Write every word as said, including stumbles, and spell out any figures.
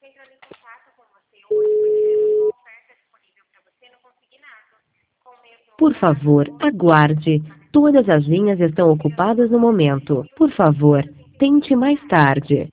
Por favor, aguarde. Todas as linhas estão ocupadas no momento. Por favor, tente mais tarde.